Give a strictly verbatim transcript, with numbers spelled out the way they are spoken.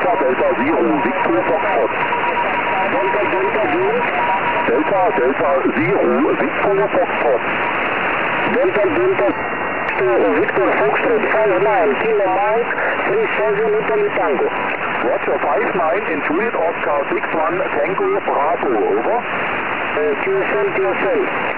Delta Delta Zero, Victor Foxtrot. Delta Delta Zero. Delta Delta Zero, Victor Foxtrot. Delta Delta Zero, Victor Foxtrot, five nine, Kilo Mike, three seven, Italy Tango. Roger, five nine, Intuit Oscar six one, Tango Bravo, over. Uh, Q S L, Q S L.